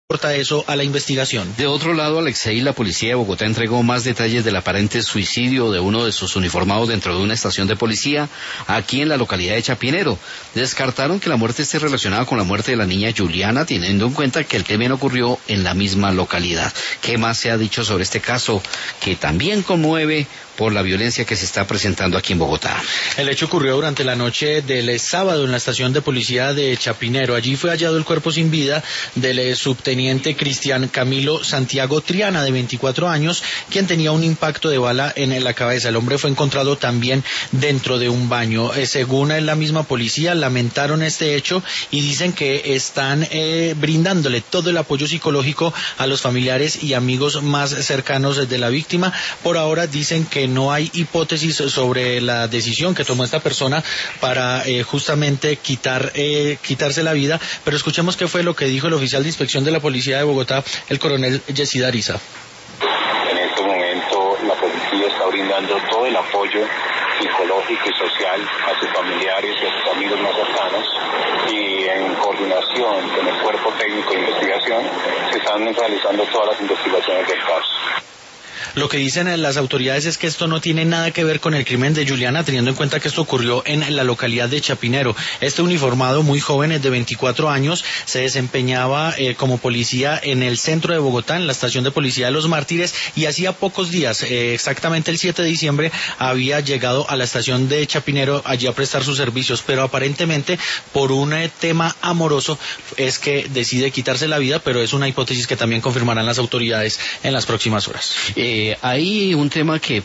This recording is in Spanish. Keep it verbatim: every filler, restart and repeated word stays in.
aporta eso a la investigación. De otro lado, Alexei, la policía de Bogotá entregó más detalles del aparente suicidio de uno de sus uniformados dentro de una estación de policía aquí en la localidad de Chapinero. Descartaron que la muerte esté relacionada con la muerte de la niña Juliana, teniendo en cuenta que el crimen ocurrió en la misma localidad. ¿Qué más se ha dicho sobre este caso que también conmueve por la violencia que se está presentando aquí en Bogotá? El hecho ocurrió durante la noche del sábado en la estación de policía de Chapinero. Allí fue hallado el cuerpo sin vida del subteniente Cristian Camilo Santiago Triana, de veinticuatro años, quien tenía un impacto de bala en la cabeza. El hombre fue encontrado también dentro de un baño. Eh, según la misma policía, lamentaron este hecho y dicen que están eh, brindándole todo el apoyo psicológico a los familiares y amigos más cercanos de la víctima. Por ahora dicen que no hay hipótesis sobre la decisión que tomó esta persona para eh, justamente quitar eh, quitarse la vida, pero escuchemos qué fue lo que dijo el oficial de inspección de la policía de Bogotá, el coronel Yesid Ariza. En este momento la policía está brindando todo el apoyo psicológico y social a sus familiares y a sus amigos más cercanos, y en coordinación con el cuerpo técnico de investigación se están realizando todas las investigaciones del caso. Lo que dicen las autoridades es que esto no tiene nada que ver con el crimen de Juliana, teniendo en cuenta que esto ocurrió en la localidad de Chapinero. Este uniformado, muy joven, de veinticuatro años, se desempeñaba eh, como policía en el centro de Bogotá, en la estación de policía de Los Mártires, y hacía pocos días, eh, exactamente el siete de diciembre, había llegado a la estación de Chapinero allí a prestar sus servicios, pero aparentemente por un eh, tema amoroso es que decide quitarse la vida, pero es una hipótesis que también confirmarán las autoridades en las próximas horas. Eh, hay un tema que